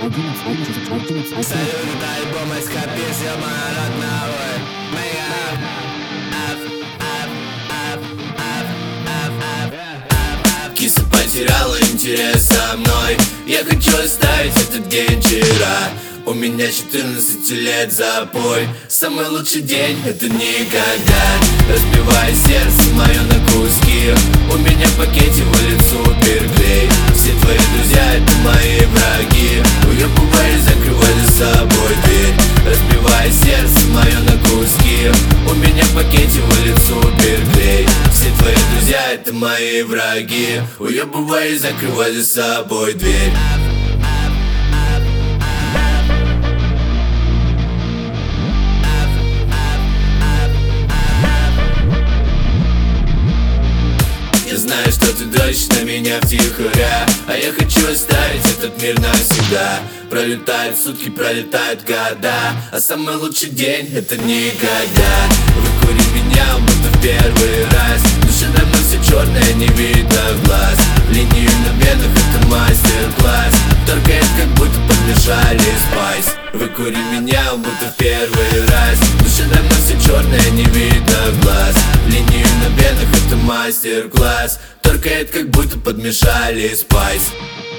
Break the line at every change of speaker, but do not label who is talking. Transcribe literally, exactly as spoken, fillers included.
Салют, альбом эскапизм родного. Киса потеряла интерес со мной. Я хочу оставить этот день вчера. У меня четырнадцать лет, запой. Самый лучший день — это никогда. Разбивай сердце мое на куски. У меня в пакете валит суперклей. Все твои друзья — это мои враги. Уебывай и закрывай за собой дверь. Разбивай сердце мое на куски. У меня в пакете валит суперклей. Все твои друзья — это мои враги. Уебывай и закрывай за собой дверь. Я знаю, что ты дрочишь на меня втихаря, а я хочу оставить этот мир навсегда. Пролетают сутки, пролетают года, а самый лучший день — это никогда. Выкури меня, будто в первый раз. В душе давно все черное, не видно в глаз. Линию на венах — это мастер-класс. Торкает, как будто подмешали спайс. Выкури меня, будто в первый раз. В душе давно все черное, не видно в глаз. Линию на венах — это мастер-класс. Торкает, как будто подмешали спайс.